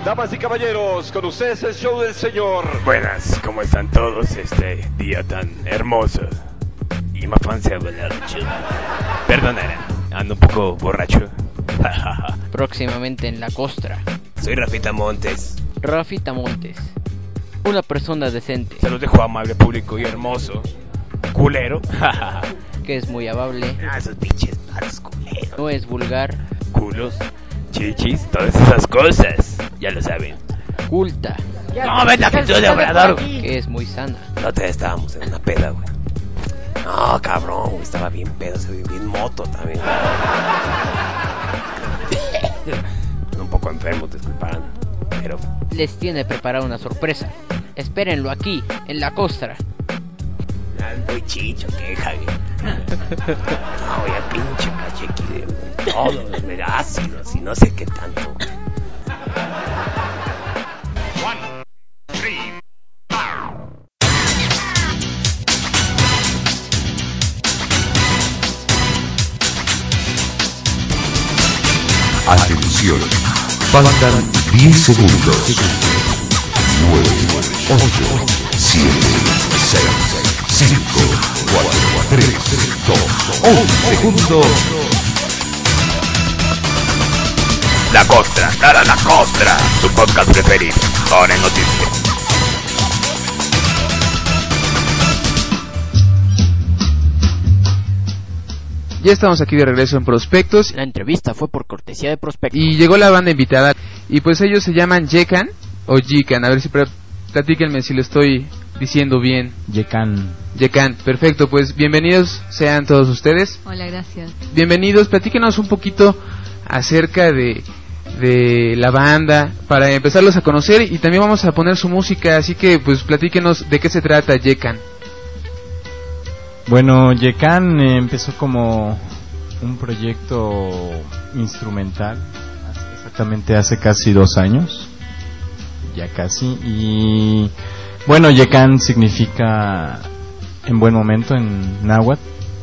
Damas y caballeros, con ustedes el show del señor. Buenas, ¿cómo están todos este día tan hermoso? Y me fancy volar chido. Perdonarán, ando un poco borracho. Próximamente en La Costra. Soy Rafita Montes. Rafita Montes, una persona decente. Se los dejo amable público y hermoso. Culero. Que es muy amable. Esos pinches palos culeros. No es vulgar. Culos, chichis, todas esas cosas. Ya lo saben. Culta. No, ven la pintura de obrador. Que es muy sana. La otra vez estábamos en una peda, güey. No, cabrón, güey, estaba bien pedo, se veía bien moto también. Un poco enfermo, disculparán. Pero les tiene preparada una sorpresa. Espérenlo aquí, en La Costra. Muy chicho, queja, güey. No, ya pinche cachequi de todos, mega ácidos y no sé qué tanto. 1, 3, Atención, faltan 10 segundos. 9, 8, 7, 6, 5, 4, 3, 2, 1 segundo. La Costra, La Costra, su podcast preferido. Ahora en noticias. Ya estamos aquí de regreso en Prospectos. La entrevista fue por cortesía de Prospectos. Y llegó la banda invitada. Y pues ellos se llaman Yekan o Yikan. A ver si platíquenme si lo estoy diciendo bien. Yekan, perfecto. Pues bienvenidos sean todos ustedes. Hola, gracias. Bienvenidos, platíquenos un poquito acerca de la banda para empezarlos a conocer. Y también vamos a poner su música. Así que pues platíquenos de qué se trata Yekan. Bueno, Yekan empezó como un proyecto instrumental, exactamente hace casi 2 años, ya casi, y bueno, Yekan significa en buen momento en náhuatl,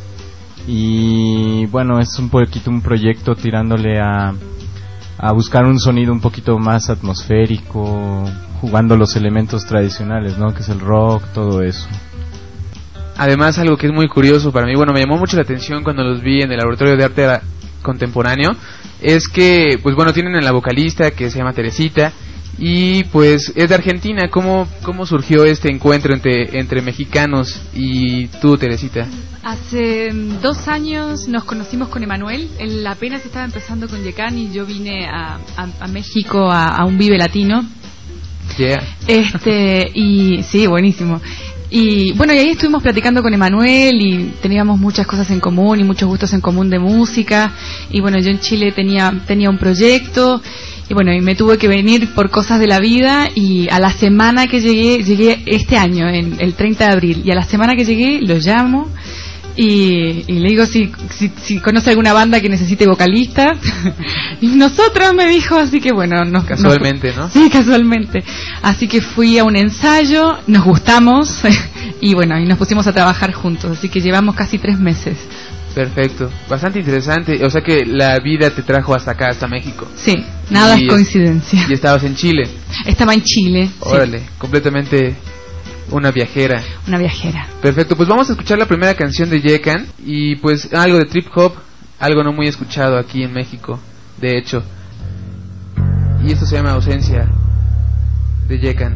y bueno, es un poquito un proyecto tirándole a buscar un sonido un poquito más atmosférico, jugando los elementos tradicionales, ¿no? Que es el rock, todo eso. Además, algo que es muy curioso para mí, bueno, me llamó mucho la atención cuando los vi en el Laboratorio de Arte Contemporáneo, es que, pues bueno, tienen a la vocalista que se llama Teresita, y pues es de Argentina. ¿Cómo surgió este encuentro entre mexicanos y tú, Teresita? Hace 2 años nos conocimos con Emanuel, él apenas estaba empezando con Yekan y yo vine a México a un Vive Latino. Yeah. Y sí, buenísimo. Y bueno, y ahí estuvimos platicando con Emanuel y teníamos muchas cosas en común y muchos gustos en común de música. Y bueno, yo en Chile tenía un proyecto y bueno, y me tuve que venir por cosas de la vida, y a la semana que llegué este año, en el 30 de abril, y a la semana que llegué lo llamo y le digo si conoce alguna banda que necesite vocalista. Y nosotros, me dijo, así que bueno, casualmente, ¿no? Sí, casualmente. Así que fui a un ensayo, nos gustamos y bueno, y nos pusimos a trabajar juntos, así que llevamos casi 3 meses. Perfecto, bastante interesante. O sea que la vida te trajo hasta acá, hasta México. Sí, nada es coincidencia. ¿Y estabas en Chile? Estaba en Chile. Órale, sí. Completamente una viajera. Perfecto, pues vamos a escuchar la primera canción de Yekan. Y pues algo de trip hop, algo no muy escuchado aquí en México, de hecho. Y esto se llama Ausencia, de Yekan.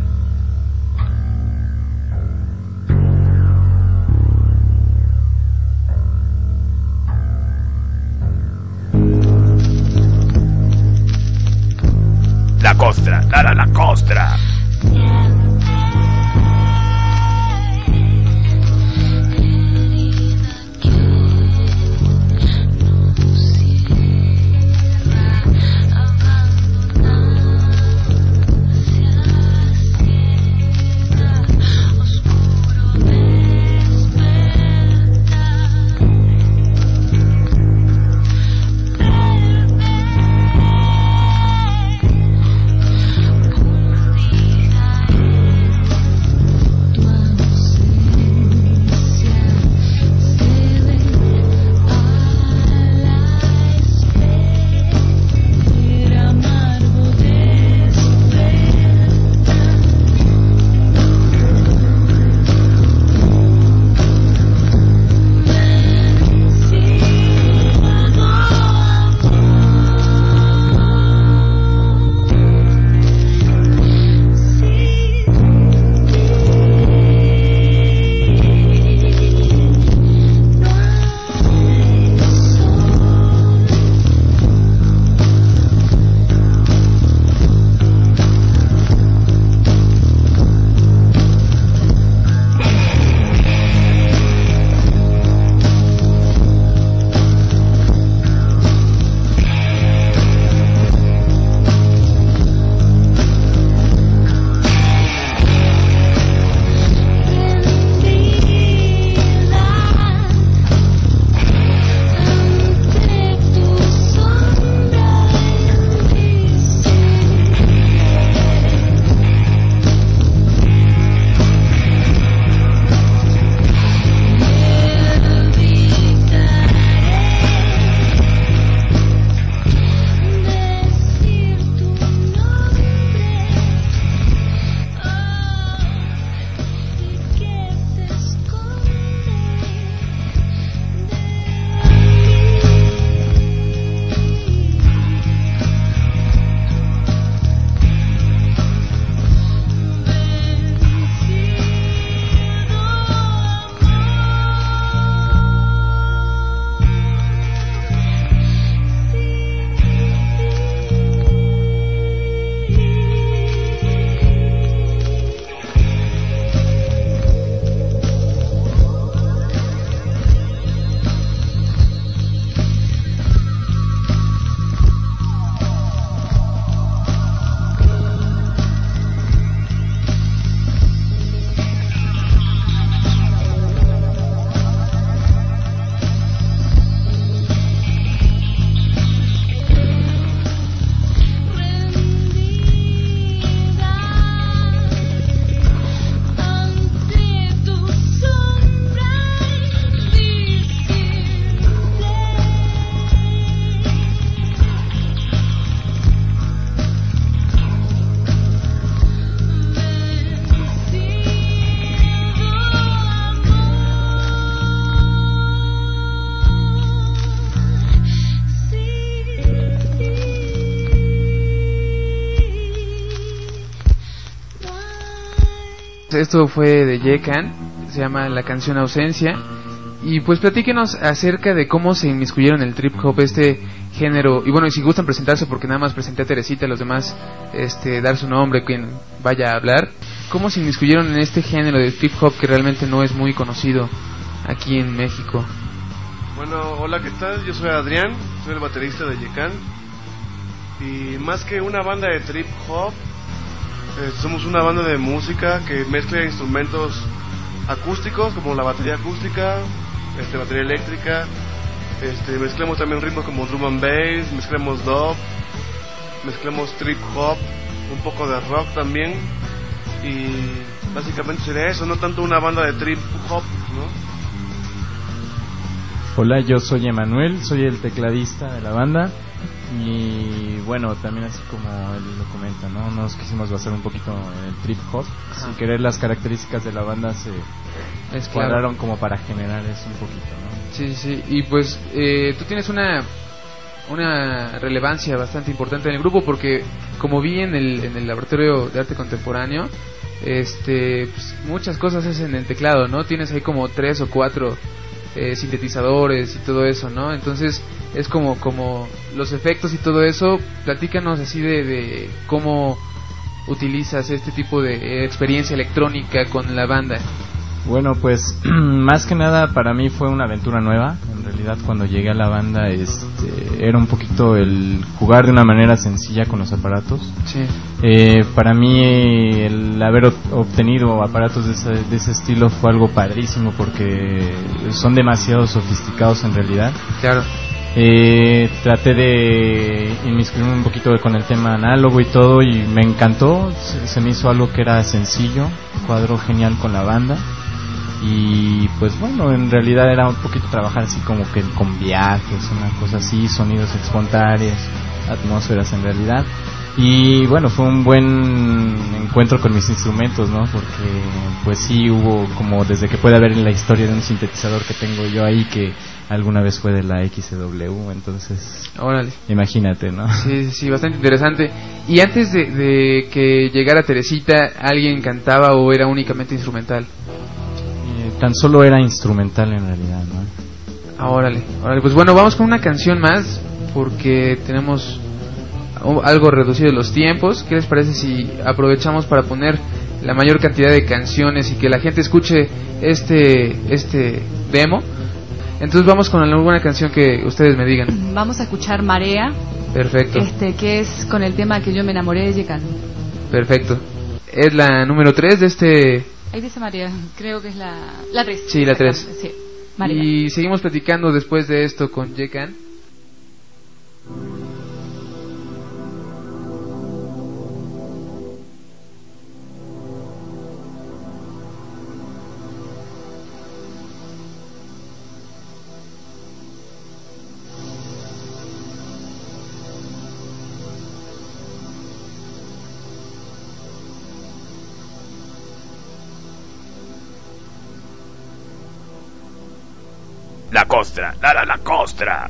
La Costra, La Costra. esto fue de Yekan, se llama la canción Ausencia. Y pues platíquenos acerca de cómo se inmiscuyeron en el trip hop, este género. Y bueno, y si gustan presentarse, porque nada más presenté a Teresita, los demás dar su nombre, quien vaya a hablar. ¿Cómo se inmiscuyeron en este género del trip hop que realmente no es muy conocido aquí en México? Bueno, hola, ¿qué tal? Yo soy Adrián, soy el baterista de Yekan. Y más que una banda de trip hop, somos una banda de música que mezcla instrumentos acústicos como la batería acústica, batería eléctrica, mezclamos también ritmos como drum and bass, mezclamos dub, mezclamos trip hop, un poco de rock también, y básicamente sería eso, no tanto una banda de trip hop, ¿no? Hola, yo soy Emanuel, soy el tecladista de la banda. Y bueno, también así como él lo comenta, ¿no? Nos quisimos basar un poquito en el trip hop. Sin querer, las características de la banda se cuadraron como para generar eso un poquito, ¿no? Sí, sí, y pues tú tienes una relevancia bastante importante en el grupo, porque como vi en el laboratorio de arte contemporáneo, pues muchas cosas hacen en el teclado, ¿no? Tienes ahí como 3 o 4 sintetizadores y todo eso, ¿no? Entonces es como los efectos y todo eso. Platícanos así de cómo utilizas este tipo de experiencia electrónica con la banda. Bueno, pues más que nada para mí fue una aventura nueva. En realidad, cuando llegué a la banda era un poquito el jugar de una manera sencilla con los aparatos. Sí. Para mí el haber obtenido aparatos de ese estilo fue algo padrísimo, porque son demasiado sofisticados en realidad. Claro. Traté de inmiscuirme un poquito con el tema análogo y todo, y me encantó. Se me hizo algo que era sencillo, cuadró genial con la banda. Y pues bueno, en realidad era un poquito trabajar así como que con viajes, una cosa así, sonidos espontáneos, atmósferas en realidad. Y bueno, fue un buen encuentro con mis instrumentos, ¿no? Porque pues sí hubo como, desde que puede haber en la historia de un sintetizador que tengo yo ahí, que alguna vez fue de la XW, entonces órale, imagínate, ¿no? Sí, sí, bastante interesante. Y antes de que llegara Teresita, ¿alguien cantaba o era únicamente instrumental? Tan solo era instrumental en realidad, ¿no? Órale, pues bueno, vamos con una canción más, porque tenemos algo reducido los tiempos. ¿Qué les parece si aprovechamos para poner la mayor cantidad de canciones y que la gente escuche este demo? Entonces vamos con alguna canción que ustedes me digan. Vamos a escuchar Marea. Perfecto. Que es con el tema que yo me enamoré de Yekan. Perfecto. Es la número 3 de este... Ahí dice Marea, creo que es la 3. Sí, la 3. Sí, Marea. Y seguimos platicando después de esto con Yekan. La costra, la costra.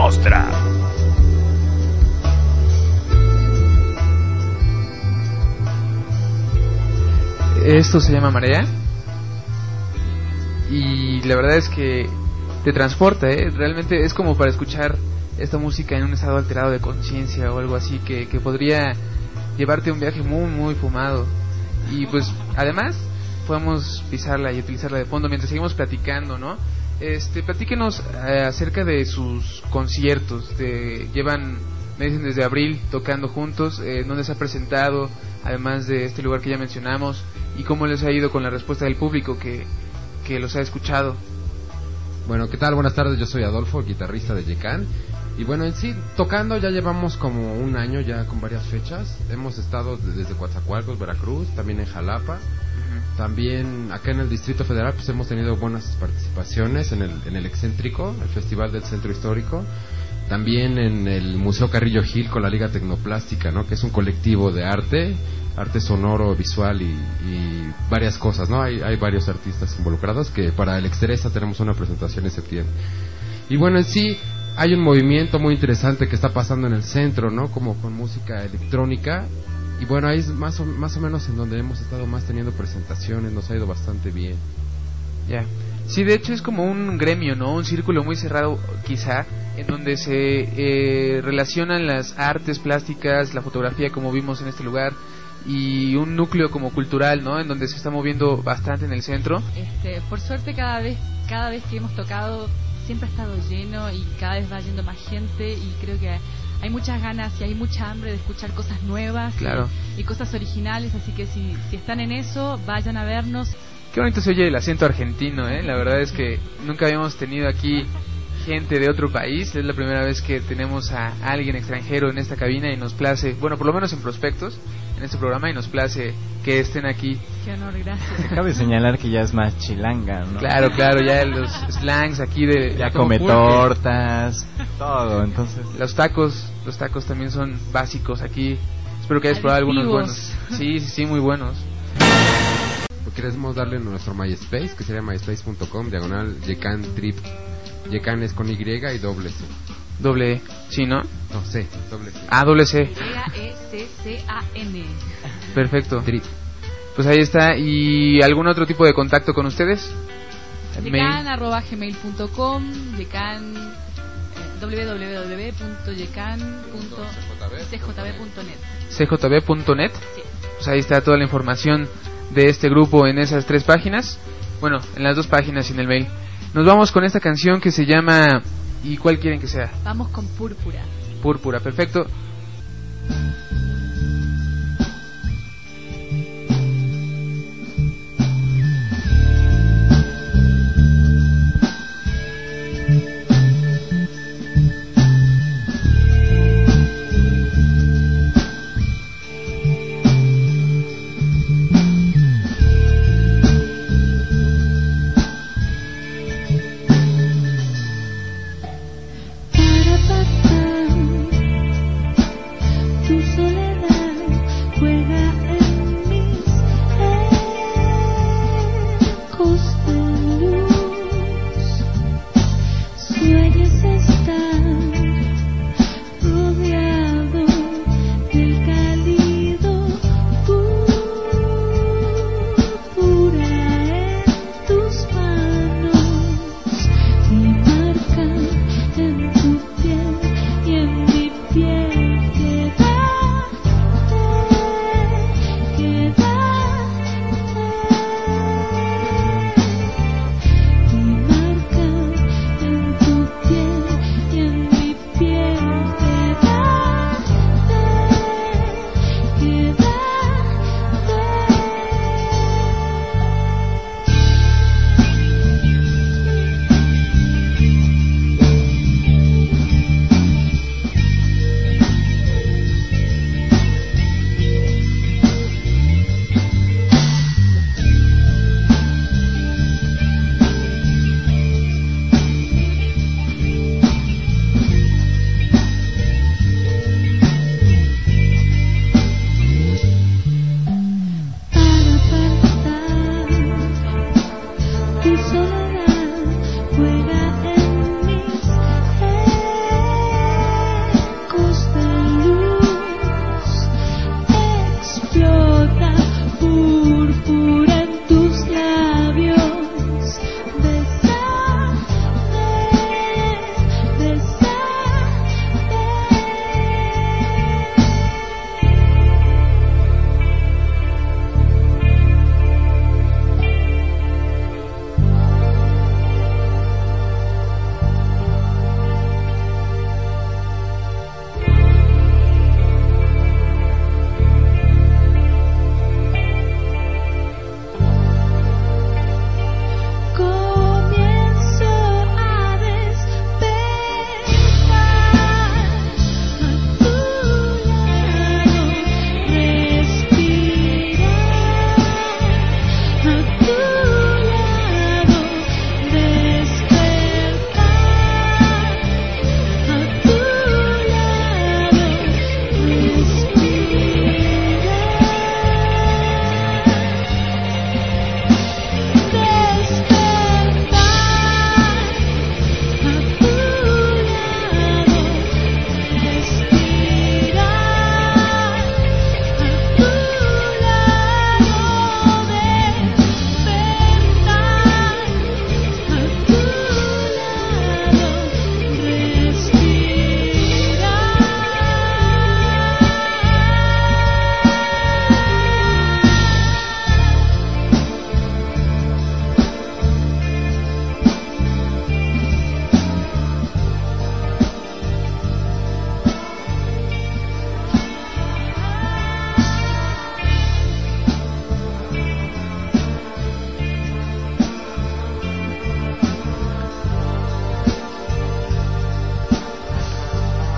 Nostra. Esto se llama Marea y la verdad es que te transporta, realmente es como para escuchar esta música en un estado alterado de conciencia o algo así que podría llevarte a un viaje muy muy fumado. Y pues además podemos pisarla y utilizarla de fondo mientras seguimos platicando, ¿no? Platíquenos acerca de sus conciertos. Llevan, me dicen, desde abril tocando juntos. ¿Dónde se ha presentado? Además de este lugar que ya mencionamos. ¿Y cómo les ha ido con la respuesta del público que los ha escuchado? Bueno, ¿qué tal? Buenas tardes, yo soy Adolfo, guitarrista de Yekan. Y bueno, en sí, tocando ya llevamos como un año ya con varias fechas. Hemos estado desde Coatzacoalcos, Veracruz, también en Jalapa. También acá en el Distrito Federal pues hemos tenido buenas participaciones en el Excéntrico, el Festival del Centro Histórico. También en el Museo Carrillo Gil con la Liga Tecnoplástica, ¿no? Que es un colectivo de arte sonoro, visual y varias cosas, ¿no? Hay varios artistas involucrados que para el Exteresa tenemos una presentación en septiembre. Y bueno, en sí hay un movimiento muy interesante que está pasando en el centro, ¿no? Como con música electrónica. Y bueno, ahí es más o menos en donde hemos estado más teniendo presentaciones, nos ha ido bastante bien. Ya. Sí, de hecho es como un gremio, ¿no? Un círculo muy cerrado, quizá, en donde se relacionan las artes plásticas, la fotografía, como vimos en este lugar, y un núcleo como cultural, ¿no? En donde se está moviendo bastante en el centro. Por suerte cada vez que hemos tocado siempre ha estado lleno y cada vez va yendo más gente, y creo que hay muchas ganas y hay mucha hambre de escuchar cosas nuevas. Claro. y cosas originales, así que si están en eso, vayan a vernos. Qué bonito se oye el acento argentino, La verdad es que nunca habíamos tenido aquí gente de otro país. Es la primera vez que tenemos a alguien extranjero en esta cabina y nos place, bueno, por lo menos en Prospectos, en este programa, y nos place que estén aquí. Qué honor, gracias. Cabe señalar que ya es más chilanga, ¿no? Claro, ya los slangs aquí de... Ya come tortas, todo, entonces... Los tacos también son básicos aquí. Espero que hayas probado algunos buenos. Sí, muy buenos. Queremos darle nuestro MySpace, que sería myspace.com/YekanTrip. Yekan es con Y y doble C. Doble E, ¿sí, no? No, C, doble C. Ah, doble C. YECCAN. Perfecto. Trip. Pues ahí está. ¿Y algún otro tipo de contacto con ustedes? Yekan@gmail.com, Yekan, www.yekan.cjb.net. cjb.net. Sí. Pues ahí está toda la información de este grupo en esas 3 páginas. Bueno, en las 2 páginas y en el mail. Nos vamos con esta canción que se llama... ¿Y cuál quieren que sea? Vamos con Púrpura. Púrpura, perfecto.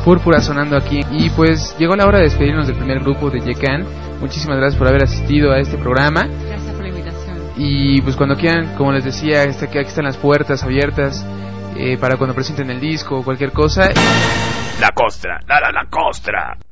Púrpura sonando aquí. Y pues llegó la hora de despedirnos del primer grupo de Yecan. Muchísimas gracias por haber asistido a este programa. Gracias por la invitación. Y pues cuando quieran, como les decía, aquí están las puertas abiertas para cuando presenten el disco o cualquier cosa. La Costra, la Costra.